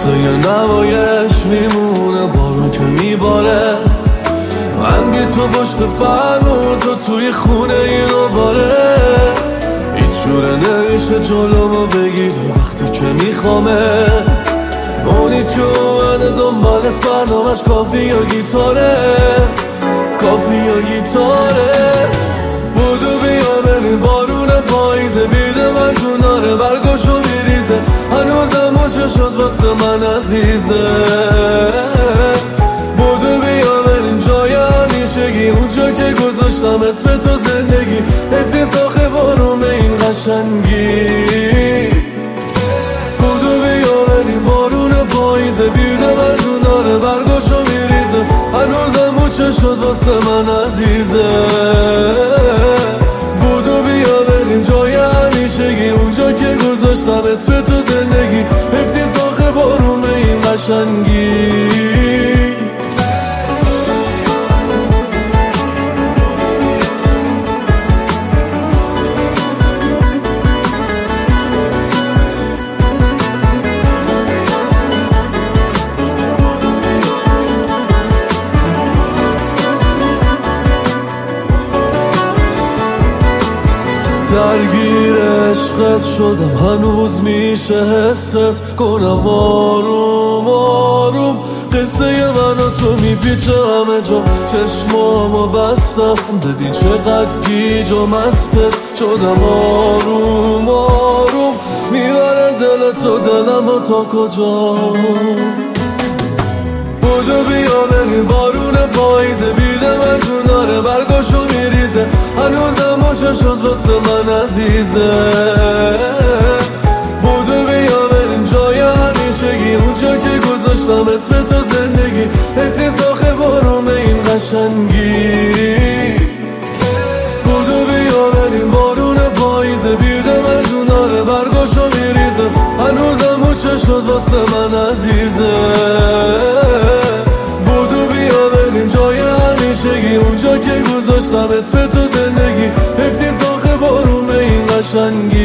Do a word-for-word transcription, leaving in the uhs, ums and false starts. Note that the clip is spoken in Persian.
قصه نمایش میمونه بارون که میباره، من بی تو پشت فرمون تو توی خونه اینو باره. هیچ جوره نمیشه جلومو بگیری وقتی که میخوامه، اونی که اومده دنبالت برنامه‌اش کافی و گیتاره، کافی و گیتاره. بودو بیا بریم بارون پاییزه، بیده من جوناره برگاشو میریزه، هنوزم مچه شد واسه من عزیزه. بودو بیا بریم جای همیشگی، اونجا که گذاشتم اسم تو زندگی، حفظ ساخه بارون این قشنگی. بودو بیا بریم بارون پاییزه، بیده من جوناره برگاشو میریزه، هنوزم مچه شد واسه من عزیزه. بودو بیا بریم جای همیشگی، اونجا که گذاشتم اسم تو زندگی، حفظ ساخه بارون این قشنگی. درگیر عشقت شدم هنوز میشه حست کنم آروم آروم، قصه من و تو میپیچه همه جا، چشمامو بستم ببین چقدر گیج و مستت شدم. آروم آروم میبره دل تو دلم و تا کجا. بودو بیا بریم بارون پاییزه، بیده من جوناره برگاشو میریزه، هنوزم مچه شد واسه من عزیزه. بودو بیا بریم جای همیشگی، اونجا که گذاشتم اسم تو زندگی، حفظ ساخه بارون این قشنگی. بودو بیا بریم بارون پاییزه، بیده من جوناره برگاشو میریزه، هنوزم مچه شد واسه من عزیزه. اونجا که گذاشتم اسم تو زندگی، حفظ ساخه بارون این قشنگی.